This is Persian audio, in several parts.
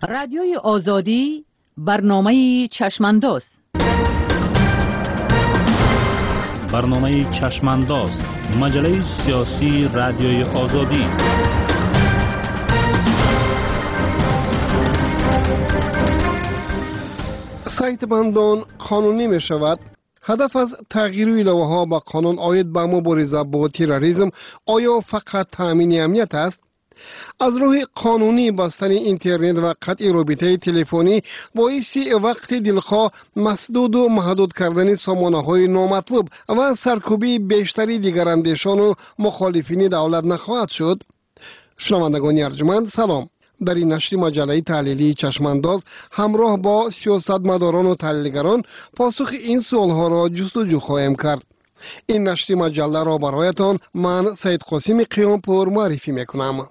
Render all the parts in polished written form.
رادیوی آزادی برنامه چشمانداز. برنامه چشمانداز، مجله سیاسی رادیوی آزادی. سایت بندان قانونی می شود. هدف از تغییر ایلاوه ها به قانون آید به مبارزه با تروریسم آیا فقط تامین امنیت است؟ از روح قانونی بستن اینترنت و قطع رابطه تلفنی باعث وقت دلخواه مسدود و محدود کردن سامانه های نامطلوب و سرکوبی بیشتری دیگر اندیشان و مخالفین دولت نخواهد شد. شنوندگان ارجمند سلام. در این نشر مجله تحلیلی چشمانداز همراه با سیاستمداران و تحلیلگران پاسخ این سوالها را جستجو خواهیم کرد. این نشر مجله را برایتان من سید قاسم قیامپور معرفی میکنم.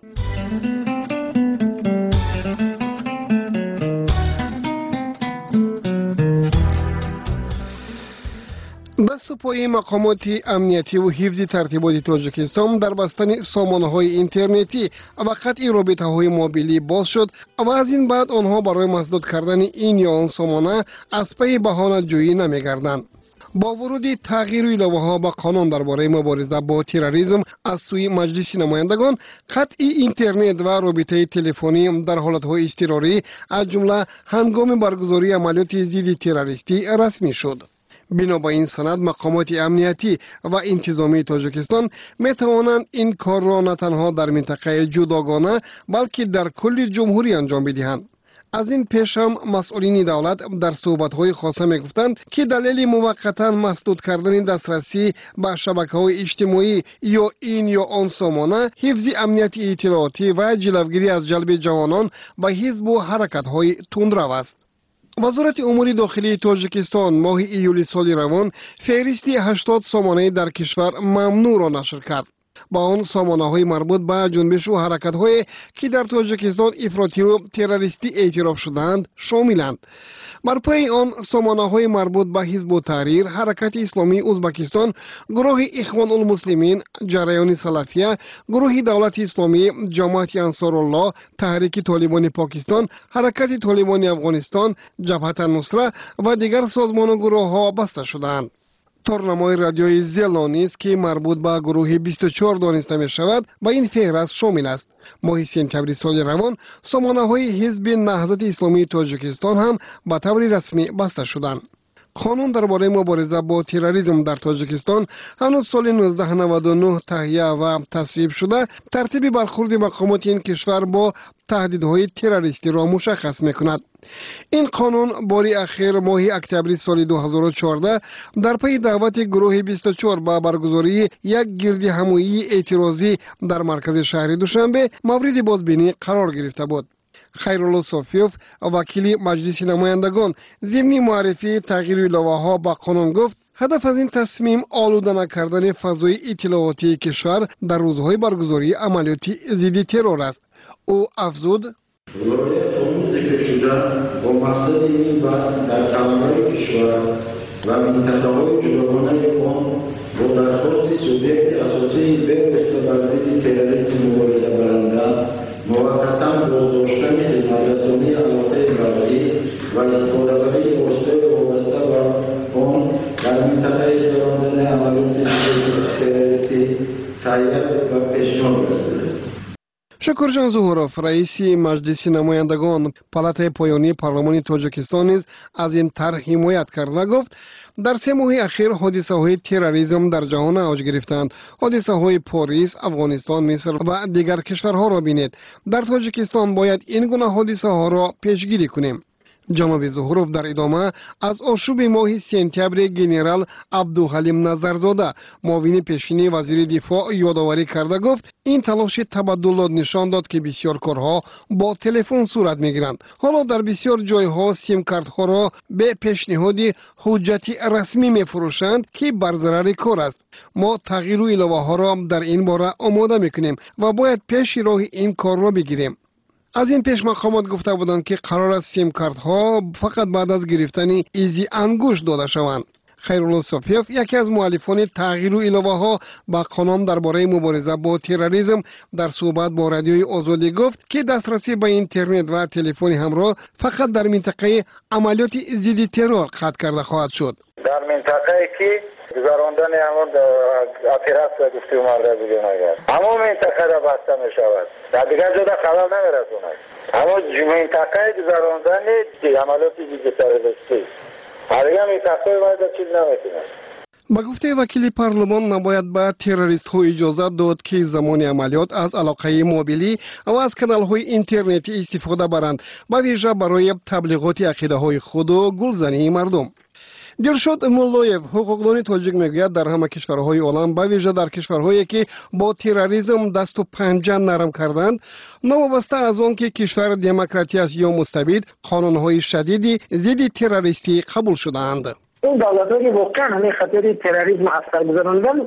دست و پای مقامات امنیتی و حفظ ترتیبات تاجیکستان در بستن سامانه‌های اینترنتی و قطع رابطه‌های موبیلی باز شد و از این بعد آنها برای مسدود کردن این یا آن سامانه از پی بهانه جویی نمی‌گردند. با ورود تغییر ایلاوه‌ها به قانون درباره مبارزه با تروریسم از سوی مجلس نمایندگان، قطع اینترنت و رابطه تلفنی در حالت‌های اضطراری از جمله هنگام برگزاری عملیات ضد تروریستی رسمی شد. بنا به این سند مقامات امنیتی و انتظامی تاجیکستان می توانند این کار را نه تنها در منطقه جداگانه بلکه در کل جمهوری انجام بدهند. از این پیش هم مسئولین دولت در صحبت‌های خاصه می‌گفتند که دلیل موقتا مسدود کردن دسترسی به شبکه‌های اجتماعی یا این یا آن سامانه حفظ امنیت اطلاعاتی و جلوگیری از جلب جوانان به حزب و حرکت‌های تندرو است. وزارت امور داخلی تاجیکستان ماه ایولی سال روان فهرستی 80 سامانه در کشور ممنوع را نشر کرد. با آن سامانه‌های مربوط به جنبش و حرکت‌های که در تاجیکستان افراطی و تروریستی اعتراف شدند شاملند. بر پای آن سامانه‌های مربوط به حزب التحریر، حرکت اسلامی ازبکستان، گروه اخوان المسلمین، جریان سلفیه، گروه دولت اسلامی، جماعت انصارالله، تحریک طالبان پاکستان، حرکت طالبان افغانستان، جبهت النصره و دیگر سازمان و گروه‌ها بسته شدند. تورنمای رادیوی زلانیس که مربوط به گروه 24 دانسته می شود با این فهرست شامل است. ماه سپتامبر سال روان سامانه‌های حزب نهضت اسلامی تاجیکستان هم به طور رسمی بسته شدند. قانون درباره مبارزه با تروریسم در تاجیکستان هنوز سال 1999 تهیه و تصویب شده ترتیب برخورد مقامات این کشور با تهدیدهای تروریستی را مشخص می‌کند. این قانون باری اخیر ماه اکتبر سال 2014 در پی دعوت گروه 24 به برگزاری یک گرد همایی اعتراضی در مرکز شهر دوشنبه مورد بازبینی قرار گرفته بود. خیرالله صافیوف وکیل مجلس نمایندگان ضمن معرفی تغییر ایلاوه‌ها به قانون گفت هدف از این تصمیم آلوده نکردن فضای اطلاعاتی کشور در روزهای برگزاری عملیات ضد ترور است. او افزود ولایت قانون ذکر شده با مقصد این در کلمه کشور و منطقه‌های جداگانه آن با درخواست سوبیکت اساسی به بر ضد تروریسم مبارزه برنده موقتا بازداشتن خدمترسانی علاقه مردی و استفاده‌بری واسطه‌های وابسته به آن در منطقه اجرا کردن عملیات تروریستی تهیه و پیشنهاد کرده. شکرجان ظهورов رئیس مجلس نمایندگان پالاتای پایانی پارلمان تاجیکستان نیز از این طرح حمایت کرد و گفت در 3 ماه اخیر حادثه‌های تروریسم در جهان اوج گرفتند. حادثه‌های پاریس، افغانستان، مصر و دیگر کشورها را بینید. در تاجیکستان باید این گونه حادثه‌ها را پیشگیری کنیم. جناب ظهورов در ادامه از آشوب ماه سپتامبر گنرال عبدالحلیم نظرزاده معاون پیشین وزیر دفاع یادآوری کرده گفت این تلاش تبدل نشان داد که بسیار کارها با تلفن صورت میگیرند. حالا در بسیار جایها سیم کارت‌ها را به پیشنهاد حجتی رسمی میفروشند که بر ضرر کار است. ما تغییر ایلاوه‌ها را در این باره آماده میکنیم و باید پیش راه این کار را بگیریم. از این پیش مقامات گفته بودند که قرار است سیم کارت ها فقط بعد از گرفتن ایزی انگشت داده شوند. خیرالله صوفیف یکی از مؤلفان تغییر و الوه‌ها با قانون درباره مبارزه با تروریسم در صحبت با رادیوی آزادی گفت که دسترسی به اینترنت و تلفن همراه فقط در منطقه عملیات ضد ترور قطع کرده خواهد شد. در منطقه‌ای که گذراندن همون اپراسیون گفتی مرده بیرون اگر همون منطقه را بسته می شود در دیگر جدا خبر نمی رسوند همون منطقه گذراندن عملیات ضد تروریستی هرگاه منطقه باید چیز نمیتونه. با گفته وکیل پارلمان نباید به تروریست ها اجازه داد که زمان عملیات از علاقه موبیلی و از کانال های اینترنتی استفاده برند به ویژه برای تبلیغات عقیده های خود و گلزنی مردم. دلشاد مولویف حقوقدان تاجیک میگوید در همه کشورهای عالم به ویژه در کشورهایی که با تروریسم دست و پنجه نرم کردند نوابسته از آن که کشور دموکراتی است یا مستبد قانونهای شدیدی ضد تروریستی قبول شدهاند. این دولت‌هایی که واقعا همین خطر تروریسم اثر گذراندن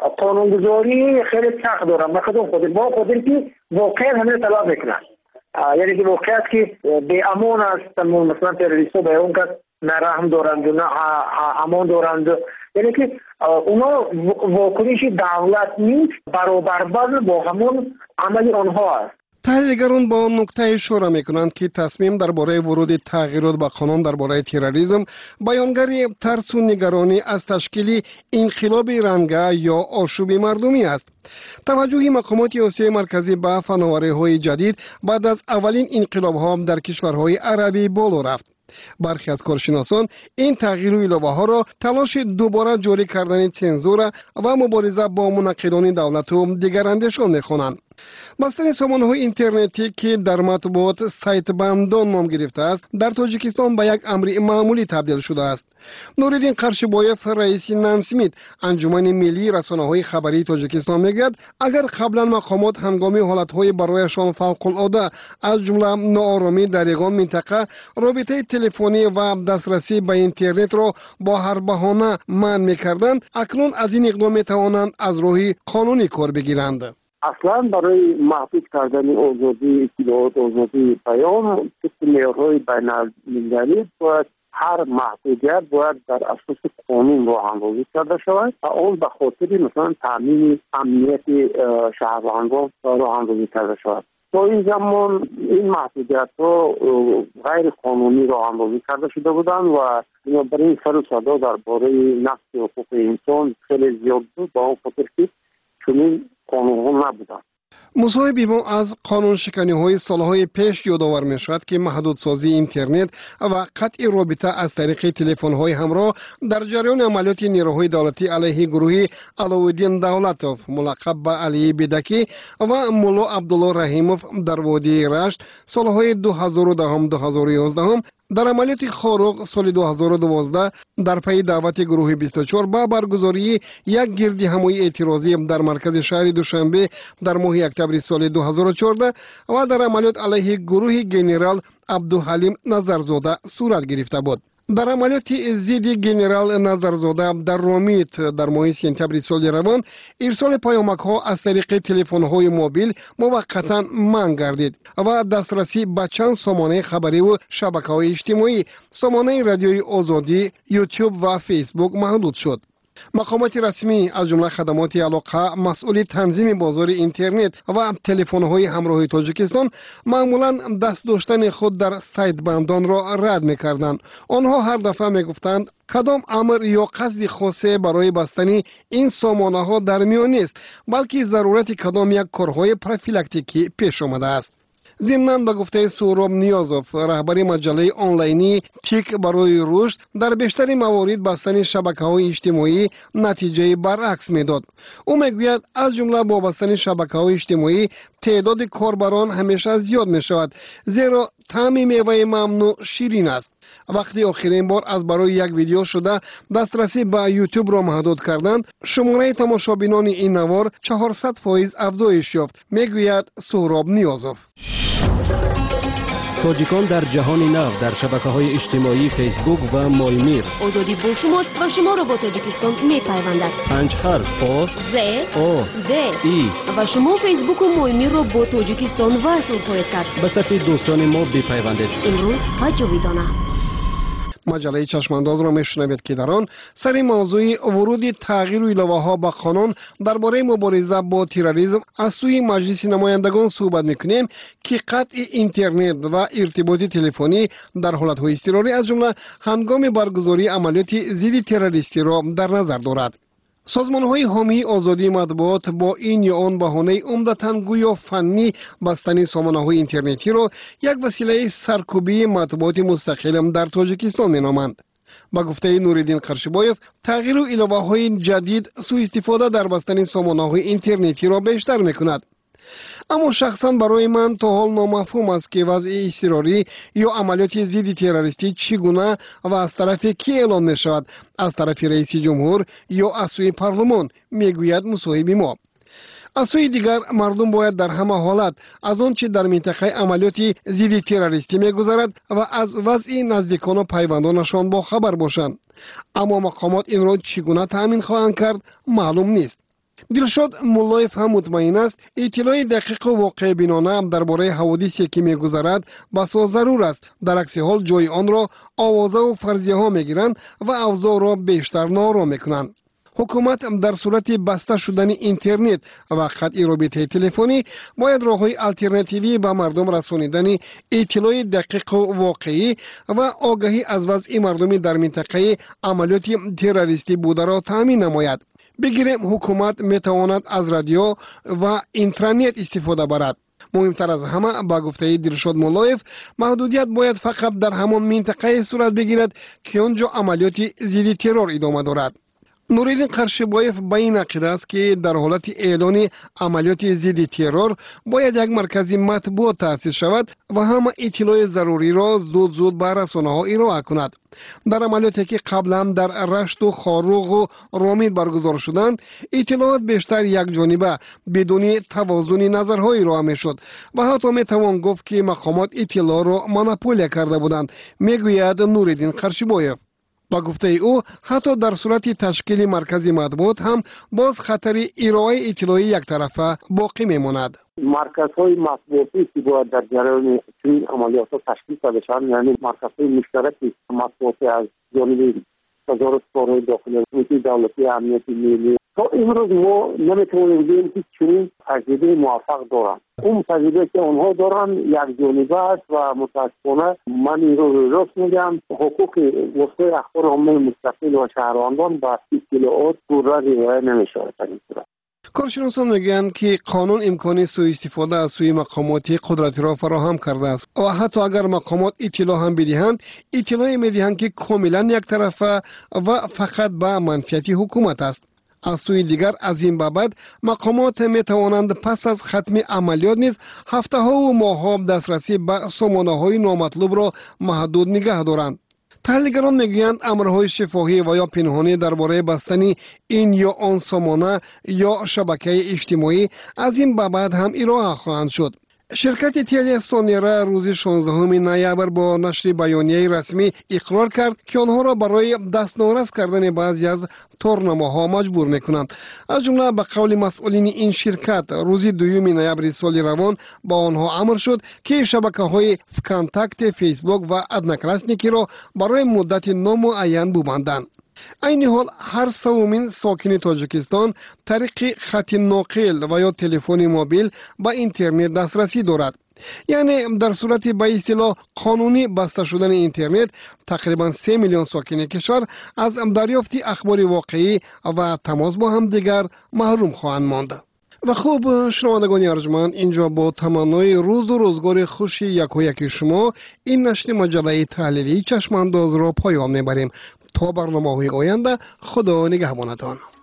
قانونگذاری خیلی سخت دارن به خاطر خودی که واقعا همین طلب میکنن یعنی که واقعا است که به امان است مثلا تروریست‌ها به اون کس نه رحم دارند و نه امان دارند یعنی که اونا واکنش دولت نیست برابر با همون عمل آنها است. تحلیلگران با نکته اشاره میکنند که تصمیم درباره ورود تغییرات به قانون درباره تروریسم بیانگر ترس و نگرانی از تشکیل انقلاب رنگه یا آشوب مردمی است. توجه مقامات آسیای مرکزی به فناوری‌های جدید بعد از اولین انقلاب‌ها در کشورهای عربی بالا رفت. برخی از کارشناسان این تغییر و الوه‌ها را تلاش دوباره جاری کردن سانسور و مبارزه با منقدان دولت و دیگراندیشان می‌خوانند. بستن سامانه‌های اینترنتی که در مطبوعات سایت بندان نام گرفته است در تاجیکستان به یک امر معمولی تبدیل شده است. نوردین قرشبایف رئیس نانسمیت انجمن ملی رسانه‌های خبری تاجیکستان میگوید اگر قبلا مقامات هنگامی حالت‌های برایشان فوق‌العاده از جمله ناآرامی در یگان منطقه رابطه تلفنی و دسترسی به اینترنت را با هر بهانه منع می‌کردند اکنون از این اقدام می‌توانند از راه قانونی کار بگیرند. اصلا برای محدود کردن آزادی اطلاعات آزادی بیان معیارهای بین‌المللی باید هر محدودیت باید در اساس قانون راه اندازی کرده شود و اون به خاطر مثلا تامین امنیت شهروندان راه اندازی کرده شود. تا این زمان این محدودیت ها غیر قانونی راه اندازی کرده شده بودند و بنابراین سر و صدا درباره نقض حقوق انسان خیلی زیاد بود با اون خاطر که چنین قانون‌ها نبودند. مصاحبه ما از قانون شکنی های سالهای پیش یادآور می شود که محدودسازی اینترنت و قطع رابطه از طریق تلفن های همراه در جریان عملیات نیروهای دولتی علیه گروه علاءالدین دولتوف ملقب به علی بدکی و مولا عبدالله رحیموف در وادی رشت سالهای 2010-2011 در عملیات خاروق سال 2012 در پی دعوت گروه 24 با برگزاری یک گرد همایی اعتراضی در مرکز شهر دوشنبه در ماه اکتبر سال 2014 و در عملیات علیه گروه گنرال عبدالحلیم نظرزاده صورت گرفته بود. در عملیات ضد گنرال نظرزاده در رامیت در ماه سپتامبر سال روان ارسال پیامک ها از طریق تلفن های موبیل موقتا منع گردید و دسترسی به چند سامانه خبری و شبکه های اجتماعی سامانه رادیوی آزادی، یوتیوب و فیسبوک محدود شد. مقامات رسمی از جمله خدمات علاقه مسئول تنظیم بازار اینترنت و تلفن‌های همراه تاجیکستان معمولا دست داشتن خود در سایت بندان را رد می‌کردند. آنها هر دفعه می‌گفتند کدام امر یا قصد خاصی برای بستن این سامانه‌ها در میان نیست بلکه ضرورت کدام یک کارهای پروفیلاکتیکی پیش آمده است. ضمناً به گفته سهراب نیازوف رهبر مجله آنلاینی تیک برای رشد در بیشتر موارد بستن شبکه‌های اجتماعی نتیجه برعکس میداد. او میگوید از جمله با بستن شبکه‌های اجتماعی تعداد کاربران همیشه زیاد می شود زیرا طعم میوه ممنوع شیرین است. وقتی آخرین بار از برای یک ویدیو شده دسترسی به یوتیوب را محدود کردند شماره تماشابینان این نوار 400% افزایش یافت میگوید سهراب نیازوف. تاجیکان در جهان نو در شبکه‌های اجتماعی فیسبوک و مایمیر آزادی با شماست و شما را با تاجیکستان می‌پیوندد. 5 حرف آ ز آ د ای و شما فیسبوک و مایمیر را با تاجیکستان وصل خواهید کرد. به صفحه دوستان ما بپیوندید. امروز ها جاویدانه. مجله چشمانداز را میشنوید که در آن سر موضوع ورود تغییر ایله‌ها به قانون درباره مبارزه با تروریسم از سوی مجلس نمایندگان صحبت میکنیم که قطع اینترنت و ارتباط تلفنی در حالت‌های اضطراری از جمله هنگام برگزاری عملیات ضد تروریستی را در نظر دارد. سازمان‌های حامی آزادی مطبوعات با این یا آن بهانه عمدتاً گویا فنی بستن سامانه‌های اینترنتی را یک وسیله سرکوبی مطبوعات مستقل در تاجیکستان می‌نامند. با گفته نوریدین قرشبایف، تغییر ایله‌های جدید سوء استفاده در بستن سامانه‌های اینترنتی را بیشتر می‌کند. اما شخصا برای من تا حال نامفهوم است که وضع اضطراری یا عملیات ضد تروریستی چگونه و از طرف کی اعلان می شود، از طرف رئیس جمهور یا از سوی پارلمان، میگوید مصاحب ما. از سوی دیگر مردم باید در همه حالت از آنچه در منطقه عملیات ضد تروریستی میگذرد و از وضع نزدیکان و پیوندانشان با خبر باشند. اما مقامات این را چگونه تأمین خواهند کرد معلوم نیست. دلشاد مولایف هم مطمئن است اطلاع دقیق و واقع بینانه درباره حوادثی که میگذرد بسا ضرور است. در عکس حال جای آن را آوازه و فرضیه ها میگیرند و اوضاع را بیشتر نارام میکنند. حکومت در صورت بسته شدن اینترنت و قطع رابطه تلفنی باید راه‌های الटरनेटिव्ی به مردم رسانیدن اطلاع دقیق و واقعی و آگاهی از وضع مردمی در منطقه عملیات تروریستی بوده را تامین نماید. بگیریم حکومت میتواند از رادیو و اینترنت استفاده برد. مهمتر از همه با گفته دلشاد مولایف، محدودیت باید فقط در همان منطقه صورت بگیرد که آنجا عملیات ضد ترور ادامه دارد. نوریدین قرشبایف به این عقیده است که در حالت اعلان عملیات ضد ترور باید یک مرکز مطبوع تأسیس شود و همه اطلاع ضروری را زود به رسانه‌ها ارائه کند. در عملیاتی که قبلا در رشت و خاروغ و رامید برگزار شدند، اطلاعات بیشتر یک جانبه بدون توازن نظرهای ارائه میشد و حتی میتوان گفت که مقامات اطلاع را مونوپول کرده بودند، میگوید نوریدین قرشبایف. با گفته او حتی در صورت تشکیل مرکز مطبوعات هم باز خطر ارائه اطلاعی یک طرفه باقی میماند. مرکزهای مطبوعاتی که باید در جریان چنین عملیات تشکیل شده شوند، یعنی مرکزهای مشترک مطبوعاتی از جانب وزارت کارهای داخلی، دولتی امنیت ملی، تا امروز ما نمیتونیم بگیم که چنین تجربه موفق دارند. اون تجربه که اونها دارن یک جانبه است و متاسفانه من این رو راست میگم، حقوق وسایل اخبار عامه مستقل و شهروندان با اطلاعات پورا رعایت نمیشه. کارشناسان میگویند که قانون امکان سوء استفاده از سوی مقامات قدرتی را فراهم کرده است و حتی اگر مقامات اطلاع هم بدهند، اطلاع میدهند که کاملا یک طرفه و فقط به منفعت حکومت است. از سوی دیگر از این بابت مقامات می توانند پس از ختم عملیات نیز هفته ها و ماه ها دسترسی به سامانه های نامطلوب را محدود نگه دارند. تحلیلگران میگویند امرهای شفاهی و یا پنهانی درباره بستن این یا آن سامانه یا شبکه اجتماعی از این بابت هم ارائه خواهند شد. شرکت تیلی سونیرا روز 16 نوامبر با نشر بیانیه رسمی اقرار کرد که آنها را برای دستنوارس کردن بعضی از تورنماها مجبور میکنند. از جمله به قول مسئولین این شرکت روز 2 نوامبر سال روان با آنها امر شد که شبکه‌های کانتاکت، فیسبوک و ادناکلاسنیکی را برای مدت نامعین ببندند. این حال هر سومین ساکن تاجیکستان طریق خط ناقل و یا تلفن موبیل با اینترنت دسترسی دارد. یعنی در صورت به اصطلاح قانونی بسته شدن اینترنت، تقریبا 3 میلیون ساکن کشور از دریافت اخبار واقعی و تماس با هم دیگر محروم خواهند ماند. و خوب شنوندگان ارجمند، اینجا با تمنای روز و روزگار خوش یک شما این نشر مجله تحلیلی چشمانداز را پایان میبریم. تا برنامه‌های آینده، خدا نگهبانتان.